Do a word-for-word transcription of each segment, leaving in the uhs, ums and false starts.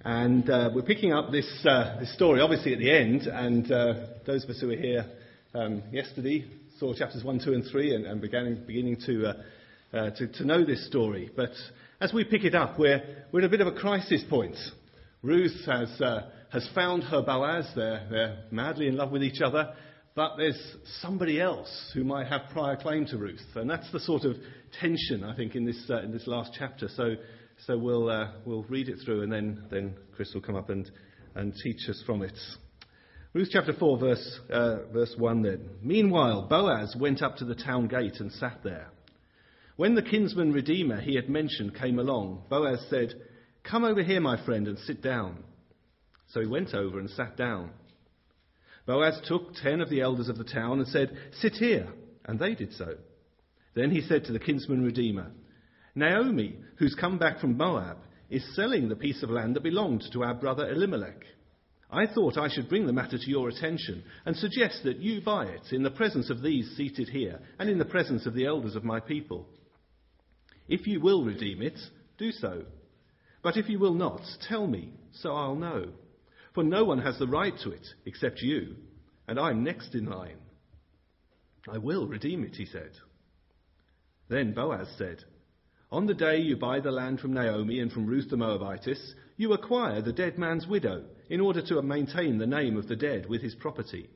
And uh, we're picking up this, uh, this story, obviously, at the end. And uh, those of us who were here um, yesterday saw chapters one, two, and three, and, and beginning, beginning to, uh, uh, to to know this story. But as we pick it up, we're we're at a bit of a crisis point. Ruth has uh, has found her Boaz. They're they're madly in love with each other. But there's somebody else who might have prior claim to Ruth, and that's the sort of tension, I think, in this uh, in this last chapter. So. So we'll uh, we'll read it through, and then, then Chris will come up and, and teach us from it. Ruth chapter four, verse uh, verse one. Then, meanwhile, Boaz went up to the town gate and sat there. When the kinsman redeemer he had mentioned came along, Boaz said, "Come over here, my friend, and sit down." So he went over and sat down. Boaz took ten of the elders of the town and said, "Sit here," and they did so. Then he said to the kinsman redeemer, "Naomi, who's come back from Moab, is selling the piece of land that belonged to our brother Elimelech. I thought I should bring the matter to your attention and suggest that you buy it in the presence of these seated here and in the presence of the elders of my people. If you will redeem it, do so. But if you will not, tell me, so I'll know. For no one has the right to it except you, and I'm next in line." "I will redeem it," he said. Then Boaz said, "On the day you buy the land from Naomi and from Ruth the Moabitess, you acquire the dead man's widow in order to maintain the name of the dead with his property."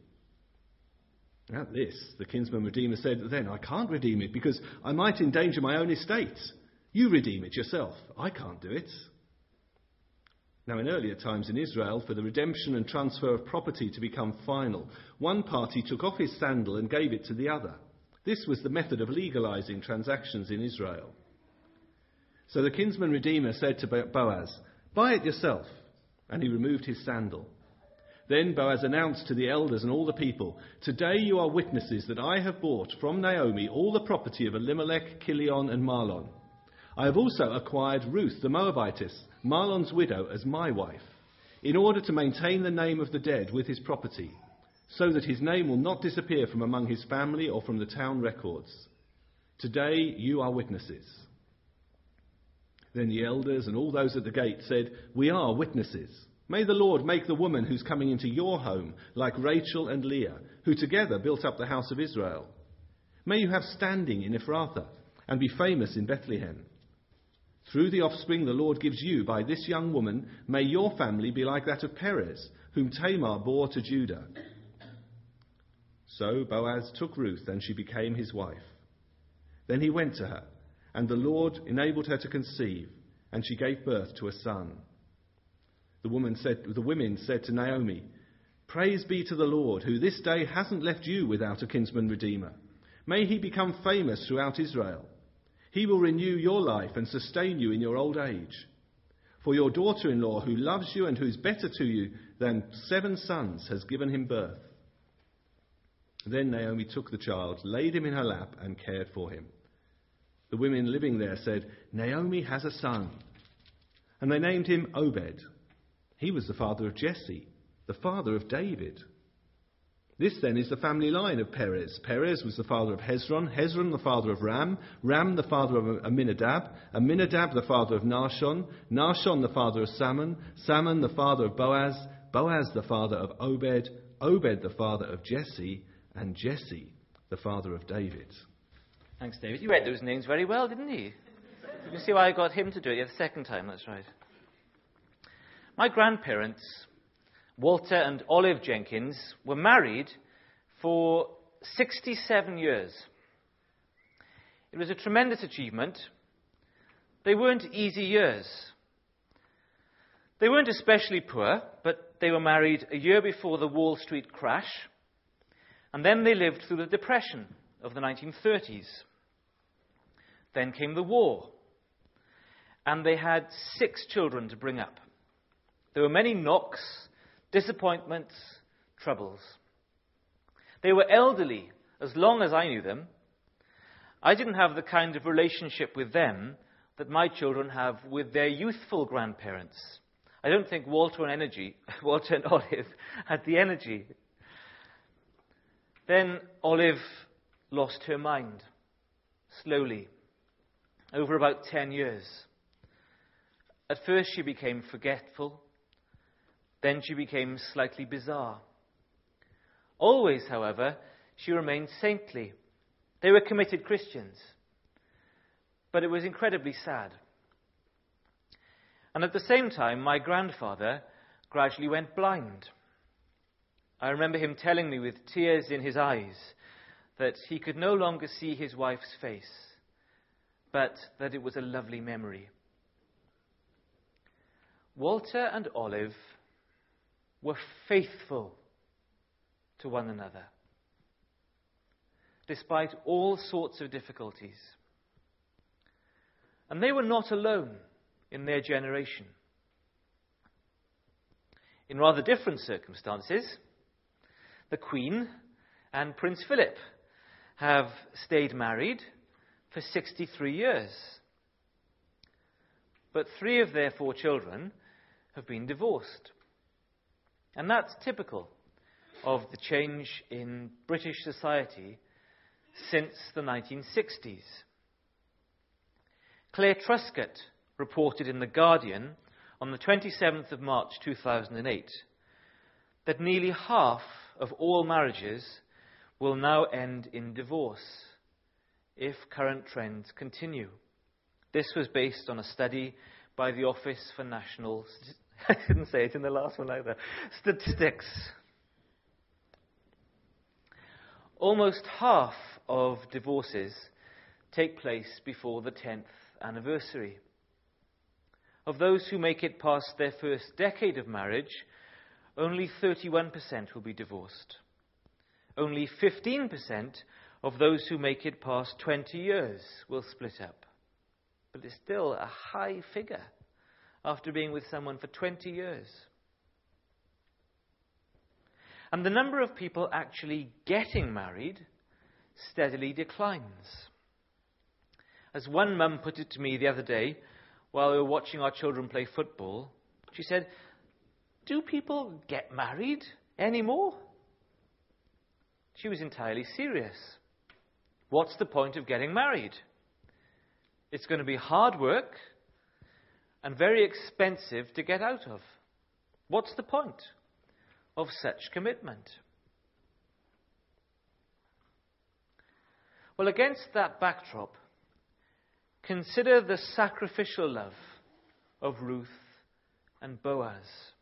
At this, the kinsman redeemer said, "Then I can't redeem it because I might endanger my own estate. You redeem it yourself. I can't do it." Now, in earlier times in Israel, for the redemption and transfer of property to become final, one party took off his sandal and gave it to the other. This was the method of legalizing transactions in Israel. So the kinsman redeemer said to Boaz, "Buy it yourself." And he removed his sandal. Then Boaz announced to the elders and all the people, "Today you are witnesses that I have bought from Naomi all the property of Elimelech, Kilion, and Mahlon. I have also acquired Ruth the Moabitess, Mahlon's widow, as my wife, in order to maintain the name of the dead with his property, so that his name will not disappear from among his family or from the town records. Today you are witnesses." Then the elders and all those at the gate said, "We are witnesses. May the Lord make the woman who's coming into your home like Rachel and Leah, who together built up the house of Israel. May you have standing in Ephrathah and be famous in Bethlehem. Through the offspring the Lord gives you by this young woman, may your family be like that of Perez, whom Tamar bore to Judah." So Boaz took Ruth, and she became his wife. Then he went to her, and the Lord enabled her to conceive, and she gave birth to a son. The woman said, the women said to Naomi, "Praise be to the Lord, who this day hasn't left you without a kinsman redeemer. May he become famous throughout Israel. He will renew your life and sustain you in your old age. For your daughter-in-law, who loves you and who is better to you than seven sons, has given him birth." Then Naomi took the child, laid him in her lap, and cared for him. The women living there said, "Naomi has a son." And they named him Obed. He was the father of Jesse, the father of David. This then is the family line of Perez. Perez was the father of Hezron, Hezron the father of Ram, Ram the father of Amminadab, Amminadab the father of Nahshon, Nahshon the father of Salmon, Salmon the father of Boaz, Boaz the father of Obed, Obed the father of Jesse, and Jesse the father of David. Thanks, David. You read those names very well, didn't you? You can see why I got him to do it the second time, that's right. My grandparents, Walter and Olive Jenkins, were married for sixty-seven years. It was a tremendous achievement. They weren't easy years. They weren't especially poor, but they were married a year before the Wall Street crash, and then they lived through the Depression of the nineteen thirties. Then came the war, and they had six children to bring up. There were many knocks, disappointments, troubles. They were elderly as long as I knew them. I didn't have the kind of relationship with them that my children have with their youthful grandparents. I don't think Walter and, energy, Walter and Olive had the energy. Then Olive lost her mind, slowly, over about ten years. At first she became forgetful, Then she became slightly bizarre. Always, however, she remained saintly. They were committed Christians. But it was incredibly sad. And at the same time, my grandfather gradually went blind. I remember him telling me with tears in his eyes that he could no longer see his wife's face, but that it was a lovely memory. Walter and Olive were faithful to one another, despite all sorts of difficulties. And they were not alone in their generation. In rather different circumstances, the Queen and Prince Philip have stayed married for sixty-three years. But three of their four children have been divorced. And that's typical of the change in British society since the nineteen sixties. Claire Truscott reported in The Guardian on the twenty-seventh of March two thousand eight that nearly half of all marriages will now end in divorce if current trends continue. This was based on a study by the Office for National... I didn't say it in the last one either. Statistics. Almost half of divorces take place before the tenth anniversary. Of those who make it past their first decade of marriage, only thirty-one percent will be divorced. Only fifteen percent of those who make it past twenty years will split up. But it's still a high figure after being with someone for twenty years. And the number of people actually getting married steadily declines. As one mum put it to me the other day, while we were watching our children play football, she said, "Do people get married anymore?" She was entirely serious. What's the point of getting married? It's going to be hard work and very expensive to get out of. What's the point of such commitment? Well, against that backdrop, consider the sacrificial love of Ruth and Boaz.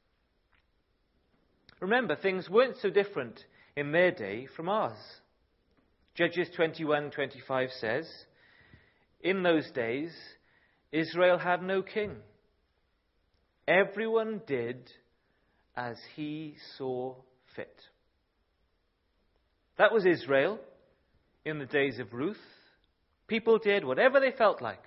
Remember, things weren't so different in their day from ours. Judges twenty-one twenty-five says, "In those days, Israel had no king. Everyone did as he saw fit." That was Israel in the days of Ruth. People did whatever they felt like.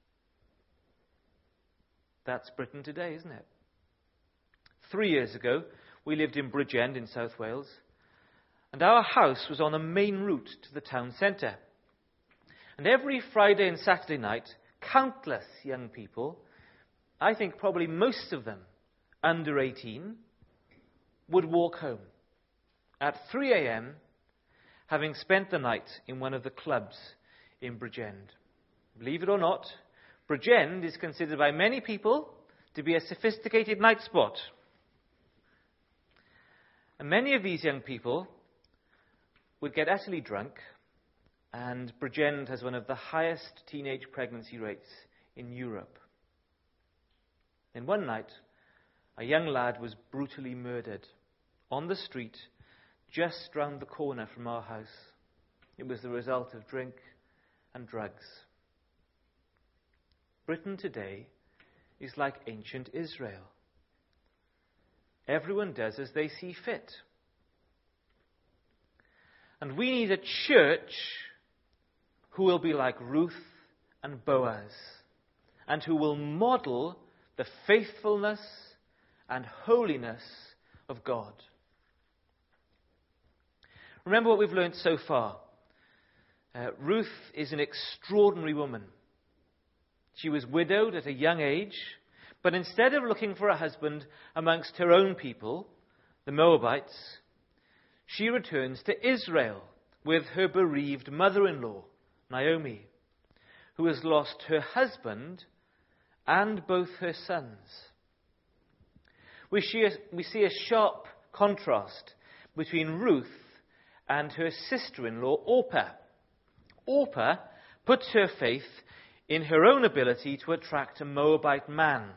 That's Britain today, isn't it? Three years ago, we lived in Bridgend in South Wales, and our house was on a main route to the town centre. And every Friday and Saturday night, countless young people, I think probably most of them under eighteen, would walk home at three a.m., having spent the night in one of the clubs in Bridgend. Believe it or not, Bridgend is considered by many people to be a sophisticated night spot. And many of these young people would get utterly drunk, and Bridgend has one of the highest teenage pregnancy rates in Europe. Then one night, a young lad was brutally murdered on the street just round the corner from our house. It was the result of drink and drugs. Britain today is like ancient Israel. Everyone does as they see fit. And we need a church who will be like Ruth and Boaz, and who will model the faithfulness and holiness of God. Remember what we've learned so far. Uh, Ruth is an extraordinary woman. She was widowed at a young age, but instead of looking for a husband amongst her own people, the Moabites, she returns to Israel with her bereaved mother-in-law, Naomi, who has lost her husband and both her sons. we see a, we see a sharp contrast between Ruth and her sister-in-law, Orpah. Orpah puts her faith in her own ability to attract a Moabite man.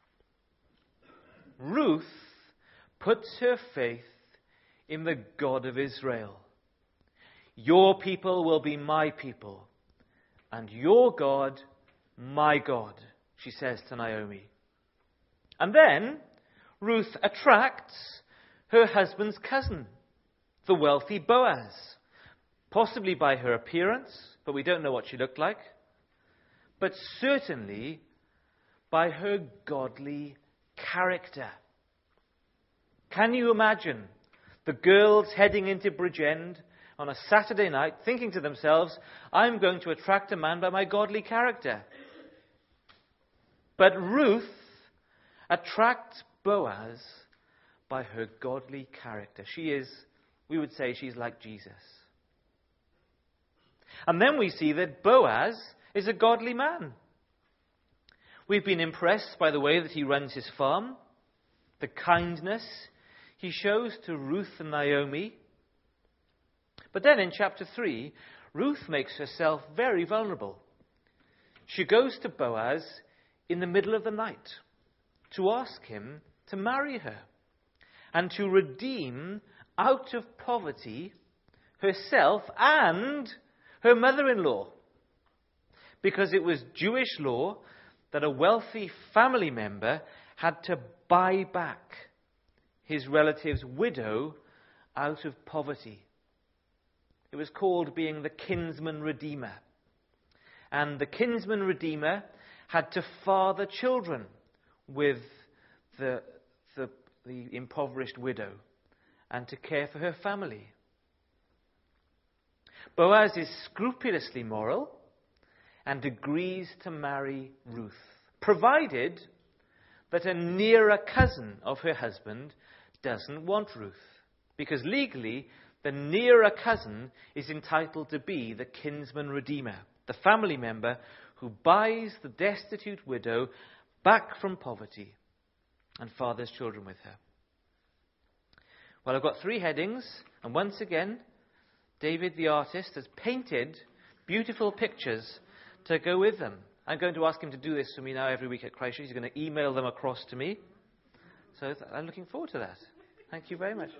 Ruth puts her faith in the God of Israel. Your people will be my people, and your God, my God, she says to Naomi. And then Ruth attracts her husband's cousin, the wealthy Boaz, possibly by her appearance, but we don't know what she looked like, but certainly by her godly character. Can you imagine the girls heading into Bridgend on a Saturday night thinking to themselves, I'm going to attract a man by my godly character? But Ruth attracts Boaz by her godly character. She is, we would say, she's like Jesus. And then we see that Boaz is a godly man. We've been impressed by the way that he runs his farm, the kindness he shows to Ruth and Naomi. But then in chapter three, Ruth makes herself very vulnerable. She goes to Boaz in the middle of the night to ask him to marry her and to redeem out of poverty herself and her mother-in-law. Because it was Jewish law that a wealthy family member had to buy back his relative's widow out of poverty. It was called being the kinsman redeemer. And the kinsman redeemer had to father children with the, the, the impoverished widow and to care for her family. Boaz is scrupulously moral and agrees to marry Ruth, provided that a nearer cousin of her husband doesn't want Ruth, because legally the nearer cousin is entitled to be the kinsman redeemer, the family member who buys the destitute widow back from poverty and fathers children with her. Well, I've got three headings, and once again, David the artist has painted beautiful pictures to go with them. I'm going to ask him to do this for me now every week at Christchurch. He's going to email them across to me. So I'm looking forward to that. Thank you very much.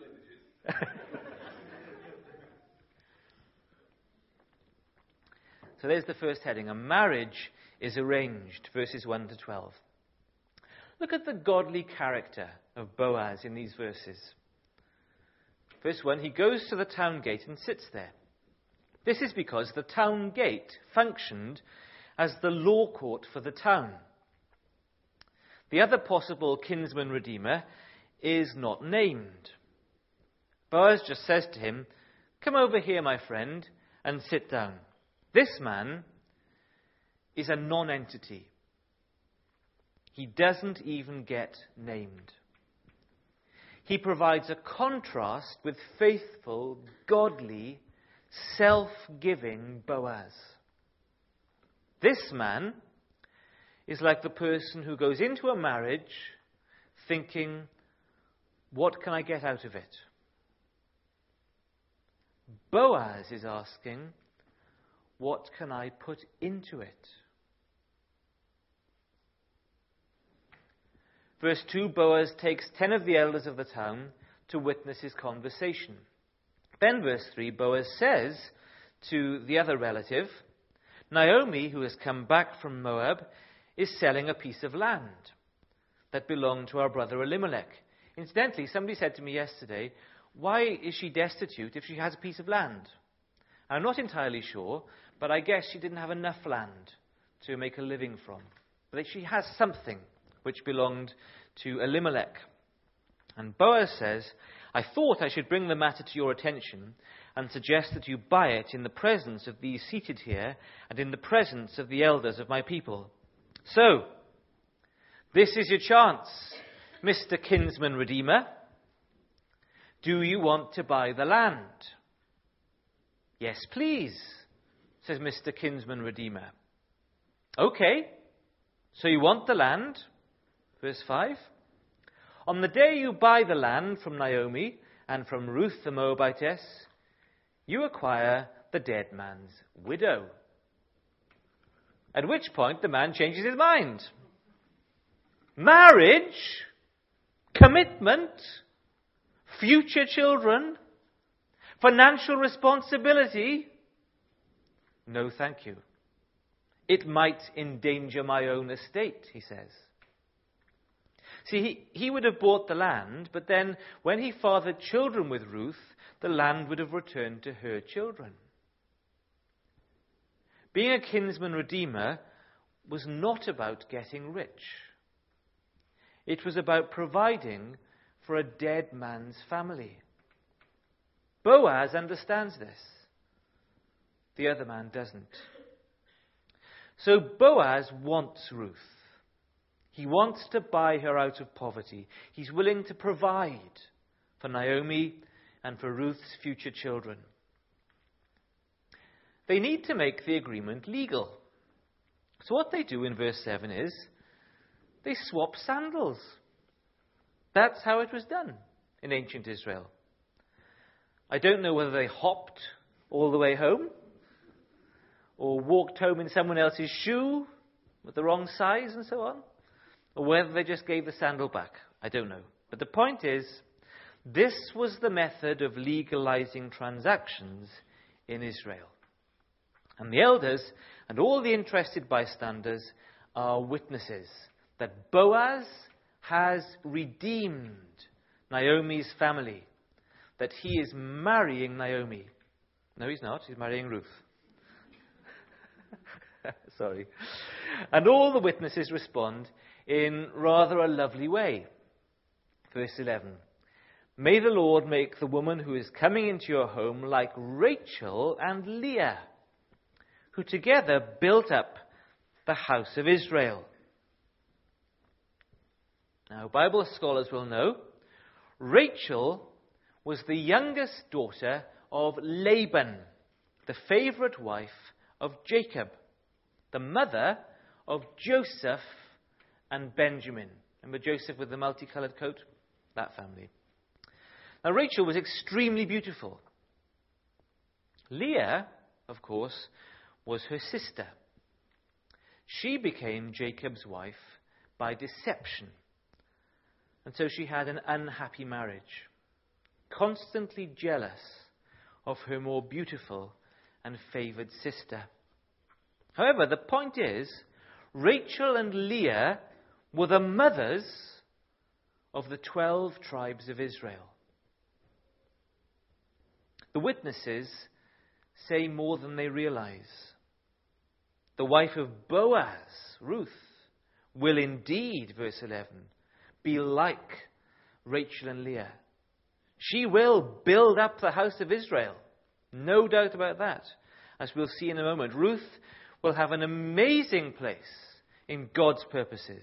So there's the first heading. A marriage is arranged, verses one to twelve. Look at the godly character of Boaz in these verses. Verse one, he goes to the town gate and sits there. This is because the town gate functioned as the law court for the town. The other possible kinsman redeemer is not named. Boaz just says to him, come over here, my friend, and sit down. This man is a non-entity. He doesn't even get named. He provides a contrast with faithful, godly, self-giving Boaz. This man is like the person who goes into a marriage thinking, what can I get out of it? Boaz is asking, what can I put into it? Verse two, Boaz takes ten of the elders of the town to witness his conversation. Then verse three, Boaz says to the other relative, Naomi, who has come back from Moab, is selling a piece of land that belonged to our brother Elimelech. Incidentally, somebody said to me yesterday, why is she destitute if she has a piece of land? I'm not entirely sure, but I guess she didn't have enough land to make a living from. But she has something which belonged to Elimelech. And Boaz says, I thought I should bring the matter to your attention and suggest that you buy it in the presence of these seated here and in the presence of the elders of my people. So, this is your chance, Mister Kinsman Redeemer. Do you want to buy the land? Yes, please, says Mister Kinsman Redeemer. Okay, so you want the land? Verse five. On the day you buy the land from Naomi and from Ruth the Moabitess, you acquire the dead man's widow. At which point the man changes his mind. Marriage, commitment, future children, financial responsibility. No, thank you. It might endanger my own estate, he says. See, he, he would have bought the land, but then when he fathered children with Ruth, the land would have returned to her children. Being a kinsman redeemer was not about getting rich. It was about providing for a dead man's family. Boaz understands this. The other man doesn't. So Boaz wants Ruth. He wants to buy her out of poverty. He's willing to provide for Naomi and for Ruth's future children. They need to make the agreement legal. So what they do in verse seven is they swap sandals. That's how it was done in ancient Israel. I don't know whether they hopped all the way home or walked home in someone else's shoe with the wrong size and so on, or whether they just gave the sandal back. I don't know. But the point is, this was the method of legalizing transactions in Israel. And the elders and all the interested bystanders are witnesses that Boaz has redeemed Naomi's family, that he is marrying Naomi. No, he's not. He's marrying Ruth. Sorry. And all the witnesses respond in rather a lovely way. Verse eleven. May the Lord make the woman who is coming into your home like Rachel and Leah, who together built up the house of Israel. Now, Bible scholars will know, Rachel was the youngest daughter of Laban, the favourite wife of Jacob, the mother of Joseph and Benjamin. Remember Joseph with the multicoloured coat? That family. Now, Rachel was extremely beautiful. Leah, of course, was her sister. She became Jacob's wife by deception. And so she had an unhappy marriage, constantly jealous of her more beautiful and favoured sister. However, the point is, Rachel and Leah were the mothers of the twelve tribes of Israel. The witnesses say more than they realize. The wife of Boaz, Ruth, will indeed, verse eleven, be like Rachel and Leah. She will build up the house of Israel. No doubt about that. As we'll see in a moment, Ruth will have an amazing place in God's purposes.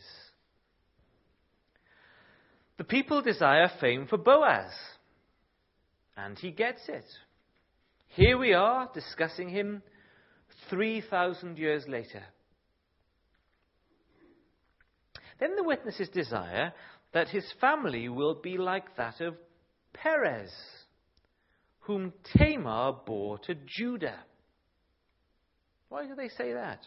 The people desire fame for Boaz, and he gets it. Here we are discussing him three thousand years later. Then the witnesses desire that his family will be like that of Perez, whom Tamar bore to Judah. Why do they say that?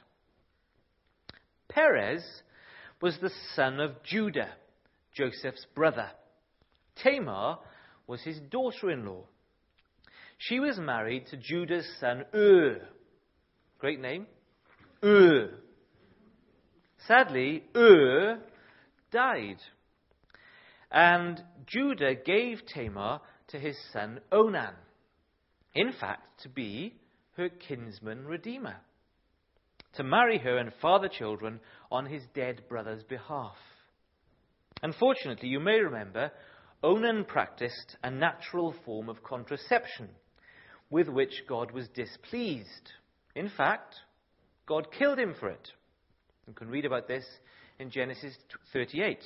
Perez was the son of Judah, Joseph's brother. Tamar was his daughter-in-law. She was married to Judah's son Ur. Great name. Ur. Sadly, Ur died. And Judah gave Tamar to his son Onan. In fact, to be her kinsman redeemer. To marry her and father children on his dead brother's behalf. Unfortunately, you may remember, Onan practiced a natural form of contraception with which God was displeased. In fact, God killed him for it. You can read about this in Genesis thirty-eight.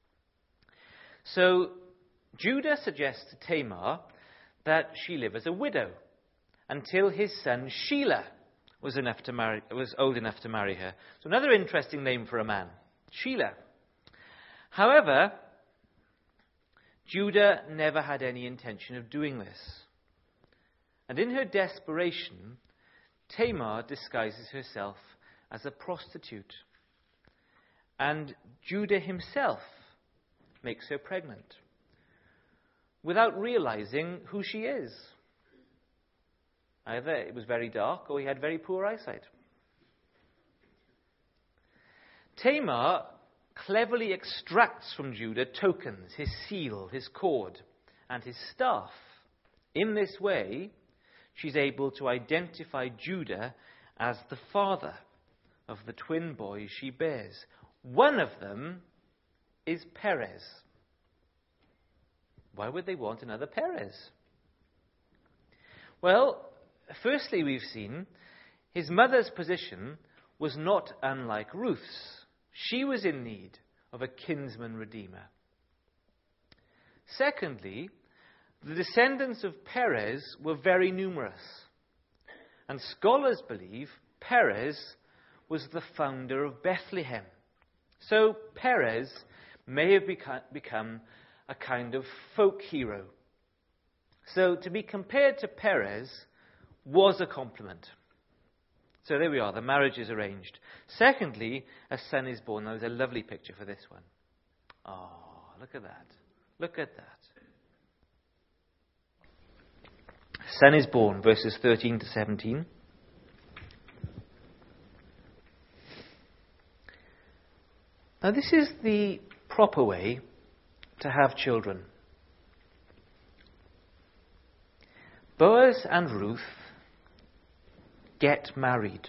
So Judah suggests to Tamar that she live as a widow until his son Shelah was enough to marry, was old enough to marry her. So another interesting name for a man, Shelah. However, Judah never had any intention of doing this. And in her desperation, Tamar disguises herself as a prostitute. And Judah himself makes her pregnant, without realizing who she is. Either it was very dark or he had very poor eyesight. Tamar cleverly extracts from Judah tokens, his seal, his cord, and his staff. In this way, she's able to identify Judah as the father of the twin boys she bears. One of them is Perez. Why would they want another Perez? Well, firstly, we've seen his mother's position was not unlike Ruth's. She was in need of a kinsman redeemer. Secondly, the descendants of Perez were very numerous. And scholars believe Perez was the founder of Bethlehem. So Perez may have beca- become a kind of folk hero. So to be compared to Perez was a compliment. So there we are, the marriage is arranged. Secondly, a son is born. Now, there's a lovely picture for this one. Oh, look at that. Look at that. Son is born, verses thirteen to seventeen. Now, this is the proper way to have children. Boaz and Ruth get married.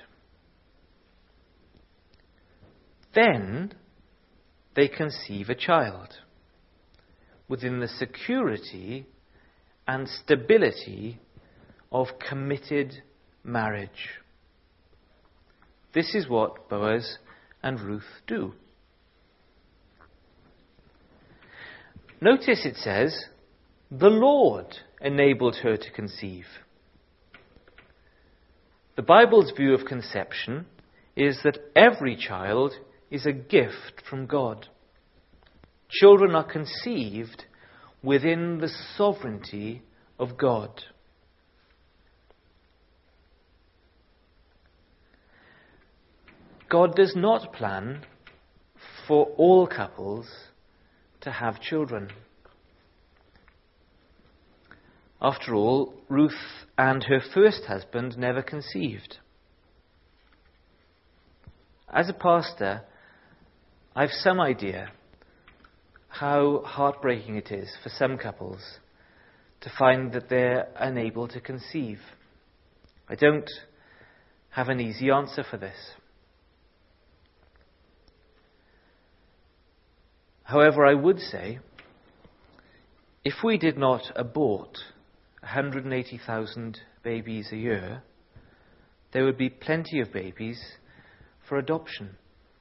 Then they conceive a child within the security and stability of committed marriage. This is what Boaz and Ruth do. Notice it says, the Lord enabled her to conceive. The Bible's view of conception is that every child is a gift from God. Children are conceived within the sovereignty of God. God does not plan for all couples to have children. After all, Ruth and her first husband never conceived. As a pastor, I've some idea how heartbreaking it is for some couples to find that they're unable to conceive. I don't have an easy answer for this. However, I would say, if we did not abort one hundred eighty thousand babies a year, there would be plenty of babies for adoption.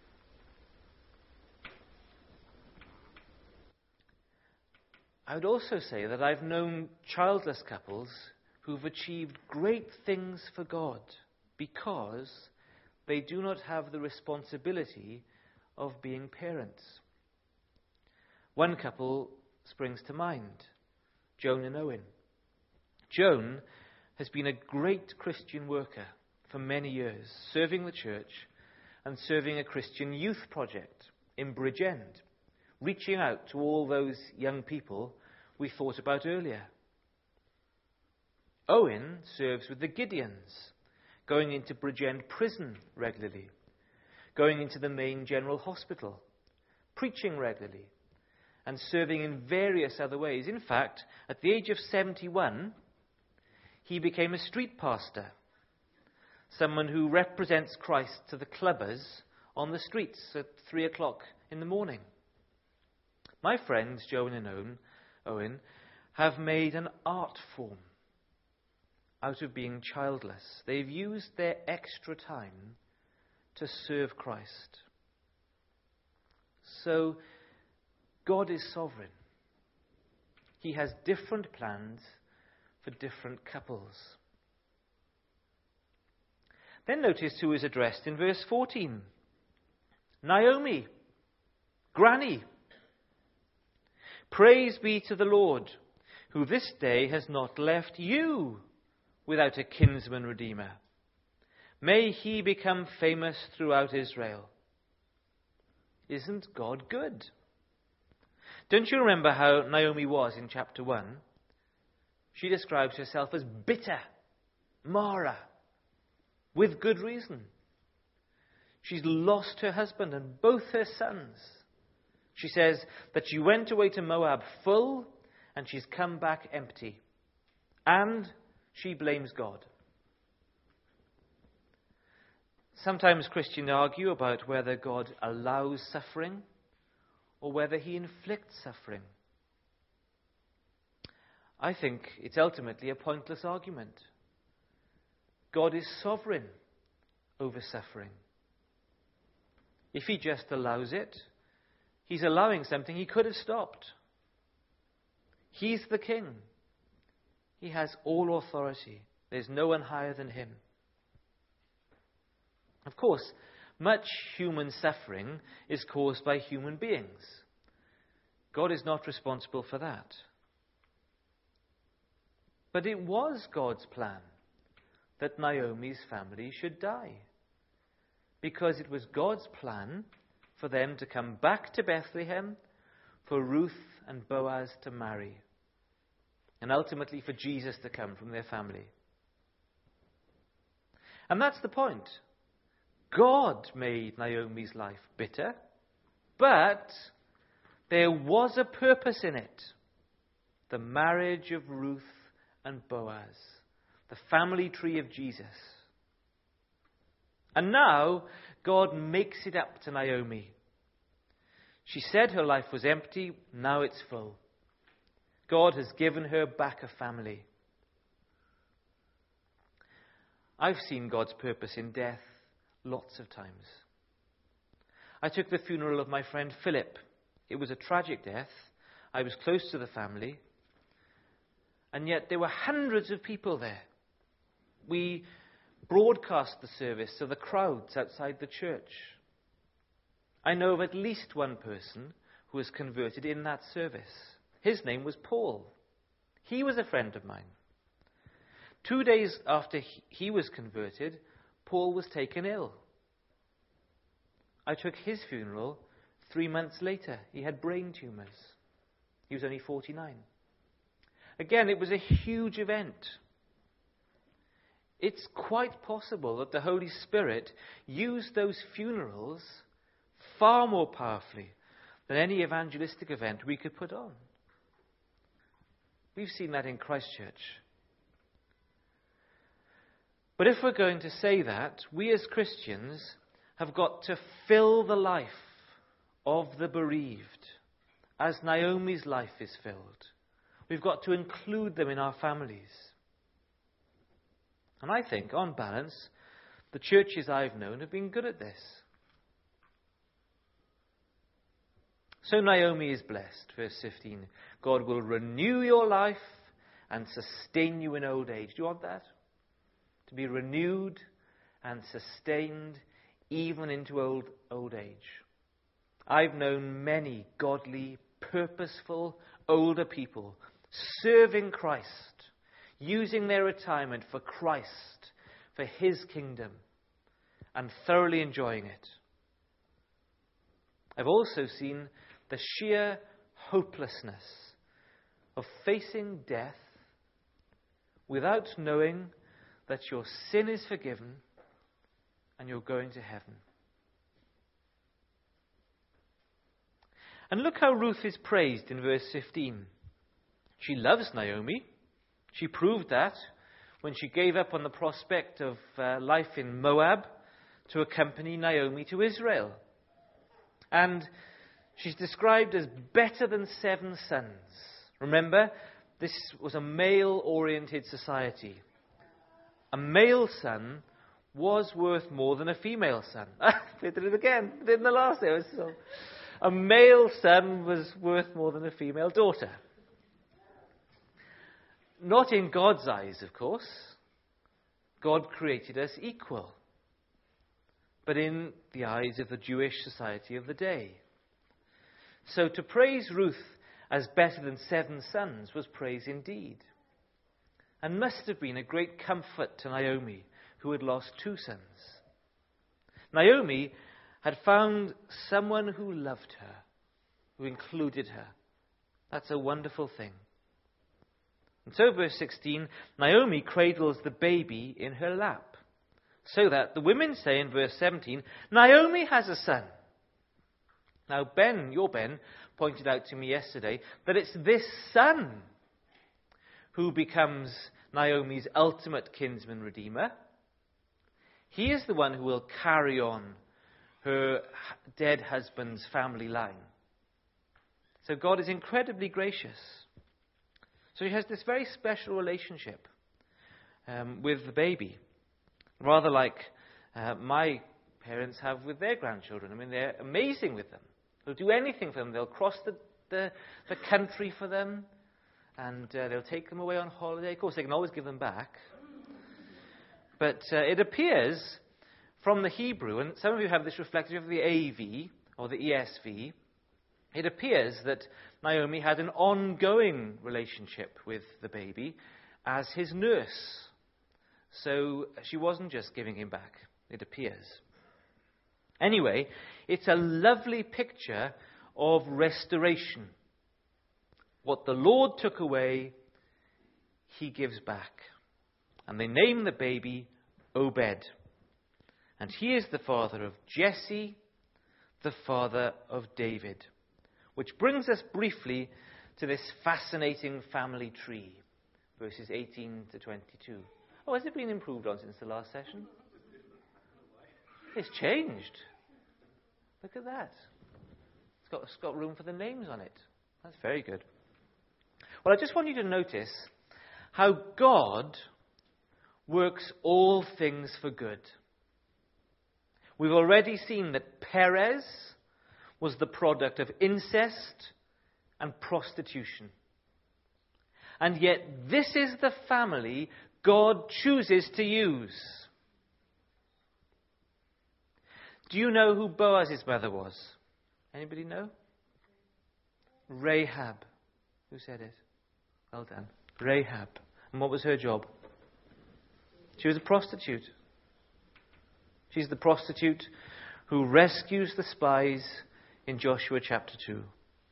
I would also say that I've known childless couples who've achieved great things for God because they do not have the responsibility of being parents. One couple springs to mind, Joan and Owen. Joan has been a great Christian worker for many years, serving the church and serving a Christian youth project in Bridgend, reaching out to all those young people we thought about earlier. Owen serves with the Gideons, going into Bridgend prison regularly, going into the main general hospital, preaching regularly, and serving in various other ways. In fact, at the age of seventy-one, he became a street pastor, someone who represents Christ to the clubbers on the streets at three o'clock in the morning. My friends, Joan and Owen, Owen, have made an art form out of being childless. They've used their extra time to serve Christ. So, God is sovereign. He has different plans for different couples. Then notice who is addressed in verse fourteen. Naomi, Granny. Praise be to the Lord, who this day has not left you without a kinsman redeemer. May he become famous throughout Israel. Isn't God good? Don't you remember how Naomi was in chapter one? She describes herself as bitter, Mara, with good reason. She's lost her husband and both her sons. She says that she went away to Moab full and she's come back empty. And she blames God. Sometimes Christians argue about whether God allows suffering or whether he inflicts suffering. I think it's ultimately a pointless argument. God is sovereign over suffering. If he just allows it, he's allowing something he could have stopped. He's the king. He has all authority. There's no one higher than him. Of course, much human suffering is caused by human beings. God is not responsible for that. But it was God's plan that Naomi's family should die, because it was God's plan for them to come back to Bethlehem, for Ruth and Boaz to marry, and ultimately for Jesus to come from their family. And that's the point. God made Naomi's life bitter, but there was a purpose in it. The marriage of Ruth and Boaz, the family tree of Jesus. And now God makes it up to Naomi. She said her life was empty, now it's full. God has given her back a family. I've seen God's purpose in death lots of times. I took the funeral of my friend Philip. It was a tragic death. I was close to the family. And yet there were hundreds of people there. We broadcast the service to the crowds outside the church. I know of at least one person who was converted in that service. His name was Paul. He was a friend of mine. Two days after he was converted, Paul was taken ill. I took his funeral three months later. He had brain tumours. He was only forty-nine. Again, it was a huge event. It's quite possible that the Holy Spirit used those funerals far more powerfully than any evangelistic event we could put on. We've seen that in Christchurch. But if we're going to say that, we as Christians have got to fill the life of the bereaved as Naomi's life is filled. We've got to include them in our families. And I think, on balance, the churches I've known have been good at this. So Naomi is blessed, verse fifteen. God will renew your life and sustain you in old age. Do you want that? To be renewed and sustained even into old, old age. I've known many godly, purposeful, older people serving Christ, using their retirement for Christ, for his kingdom, and thoroughly enjoying it. I've also seen the sheer hopelessness of facing death without knowing that your sin is forgiven and you're going to heaven. And look how Ruth is praised in verse fifteen. She loves Naomi. She proved that when she gave up on the prospect of uh, life in Moab to accompany Naomi to Israel. And she's described as better than seven sons. Remember, this was a male-oriented society. A male son was worth more than a female son. They did it again. They did in the last episode. A male son was worth more than a female daughter. Not in God's eyes, of course. God created us equal. But in the eyes of the Jewish society of the day. So to praise Ruth as better than seven sons was praise indeed, and must have been a great comfort to Naomi, who had lost two sons. Naomi had found someone who loved her, who included her. That's a wonderful thing. And so, verse sixteen, Naomi cradles the baby in her lap, so that the women say in verse seventeen, Naomi has a son. Now, Ben, your Ben, pointed out to me yesterday that it's this son who becomes Naomi's ultimate kinsman redeemer. He is the one who will carry on her dead husband's family line. So God is incredibly gracious. So he has this very special relationship um, with the baby, rather like uh, my parents have with their grandchildren. I mean, they're amazing with them. They'll do anything for them. They'll cross the, the, the country for them, and uh, they'll take them away on holiday. Of course, they can always give them back. But uh, it appears from the Hebrew, and some of you have this reflected of the A V or the E S V, it appears that Naomi had an ongoing relationship with the baby as his nurse. So she wasn't just giving him back, it appears. Anyway, it's a lovely picture of restoration. What the Lord took away, he gives back. And they name the baby Obed. And he is the father of Jesse, the father of David. Which brings us briefly to this fascinating family tree, verses eighteen to twenty-two. Oh, has it been improved on since the last session? It's changed. Look at that. It's got, it's got room for the names on it. That's very good. Well, I just want you to notice how God works all things for good. We've already seen that Perez was the product of incest and prostitution. And yet this is the family God chooses to use. Do you know who Boaz's mother was? Anybody know? Rahab. Who said it? Well done. Rahab. And what was her job? She was a prostitute. She's the prostitute who rescues the spies in Joshua chapter two.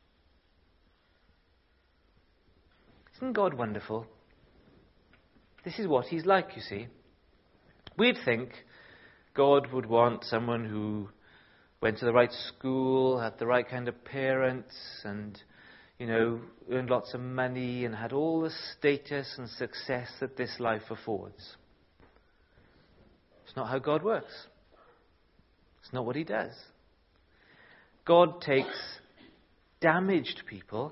Isn't God wonderful? This is what he's like, you see. We'd think God would want someone who went to the right school, had the right kind of parents, and, you know, earned lots of money and had all the status and success that this life affords. It's not how God works. It's not what he does. God takes damaged people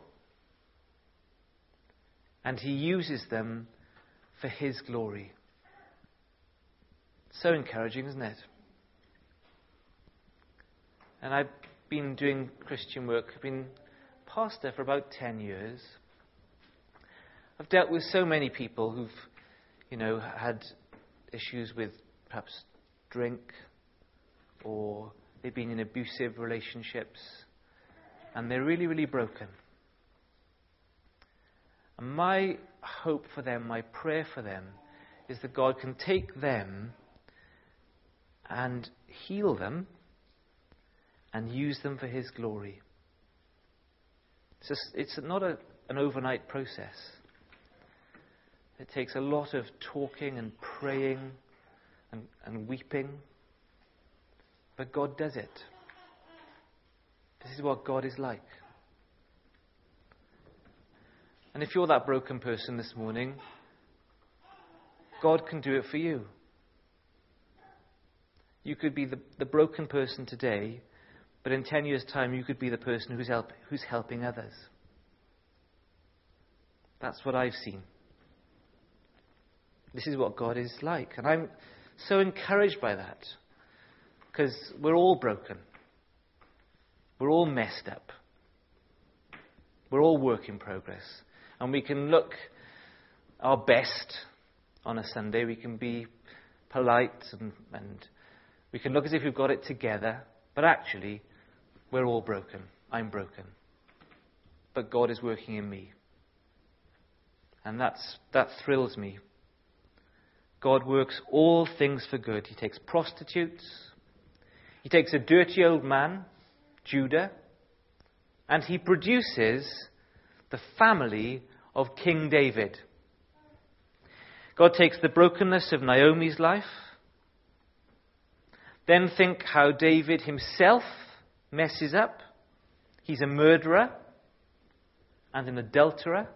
and he uses them for his glory. So encouraging, isn't it? And I've been doing Christian work. I've been pastor for about ten years. I've dealt with so many people who've, you know, had issues with perhaps drink, or they've been in abusive relationships, and they're really, really broken. And my hope for them, my prayer for them, is that God can take them and heal them and use them for his glory. It's, just, it's not a, an overnight process. It takes a lot of talking and praying and, and weeping. But God does it. This is what God is like. And if you're that broken person this morning, God can do it for you. You could be the, the broken person today, but in ten years' time you could be the person who's, help, who's helping others. That's what I've seen. This is what God is like. And I'm so encouraged by that. Because we're all broken. We're all messed up. We're all work in progress. And we can look our best on a Sunday. We can be polite and, and we can look as if we've got it together. But actually, we're all broken. I'm broken. but God is working in me. And that's, that thrills me. God works all things for good. He takes prostitutes. He takes a dirty old man, Judah, and he produces the family of King David. God takes the brokenness of Naomi's life. Then think how David himself messes up. He's a murderer and an adulterer.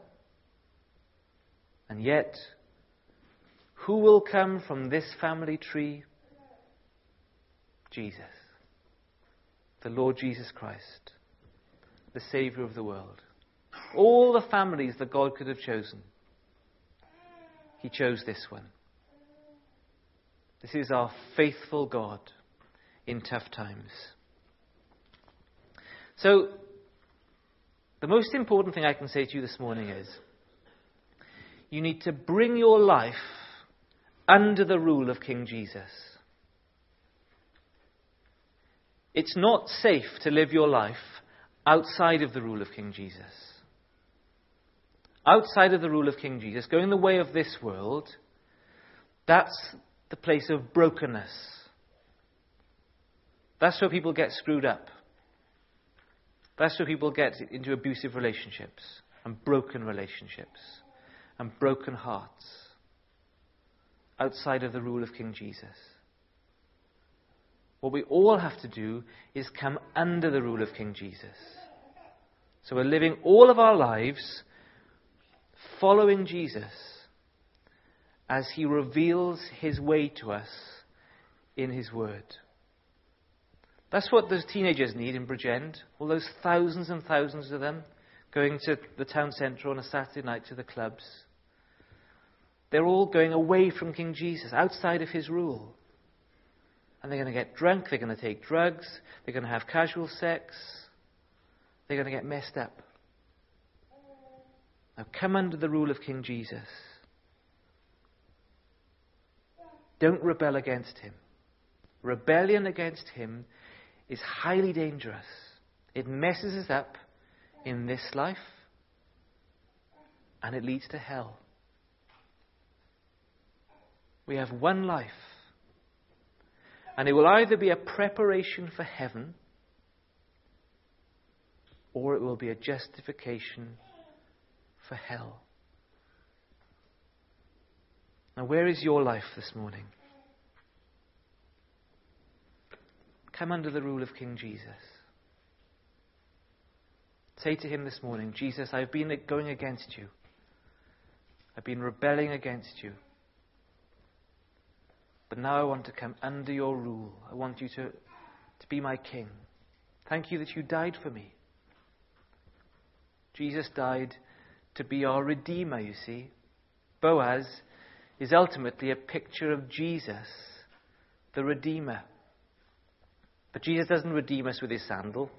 And yet, who will come from this family tree? Jesus. The Lord Jesus Christ. The Saviour of the world. All the families that God could have chosen. He chose this one. This is our faithful God in tough times. So, the most important thing I can say to you this morning is, you need to bring your life under the rule of King Jesus. It's not safe to live your life outside of the rule of King Jesus. Outside of the rule of King Jesus, going the way of this world, that's the place of brokenness. That's where people get screwed up. That's where people get into abusive relationships and broken relationships and broken hearts. Outside of the rule of King Jesus. What we all have to do is come under the rule of King Jesus. So we're living all of our lives following Jesus as he reveals his way to us in his word. That's what those teenagers need in Bridgend. All those thousands and thousands of them going to the town centre on a Saturday night to the clubs. They're all going away from King Jesus, outside of his rule. And they're going to get drunk, they're going to take drugs, they're going to have casual sex, they're going to get messed up. Now come under the rule of King Jesus. Don't rebel against him. Rebellion against him is highly dangerous. It messes us up in this life, and it leads to hell. We have one life, and it will either be a preparation for heaven, or it will be a justification for hell. Now, where is your life this morning? Come under the rule of King Jesus. Say to him this morning, Jesus, I've been going against you. I've been rebelling against you. But now I want to come under your rule. I want you to, to be my king. Thank you that you died for me. Jesus died to be our Redeemer, you see. Boaz is ultimately a picture of Jesus, the Redeemer. But Jesus doesn't redeem us with his sandal.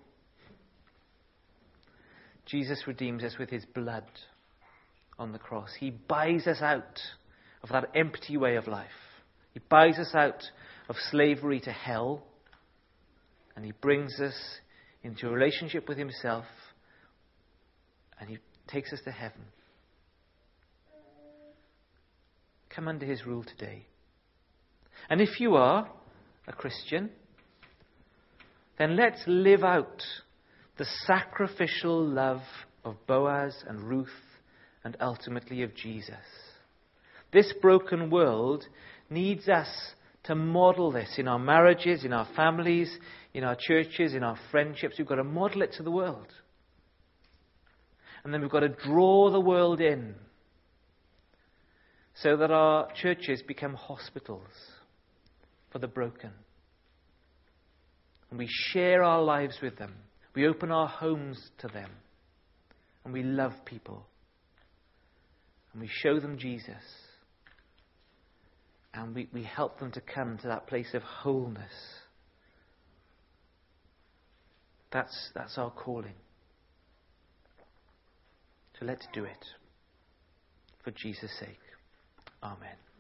Jesus redeems us with his blood on the cross. He buys us out of that empty way of life. He buys us out of slavery to hell, and he brings us into a relationship with himself, and he takes us to heaven. Come under his rule today. And if you are a Christian, then let's live out the sacrificial love of Boaz and Ruth and ultimately of Jesus. This broken world needs us to model this in our marriages, in our families, in our churches, in our friendships. We've got to model it to the world. And then we've got to draw the world in so that our churches become hospitals for the broken. And we share our lives with them. We open our homes to them. And we love people. And we show them Jesus. And we, we help them to come to that place of wholeness. That's, that's our calling. So let's do it. For Jesus' sake. Amen.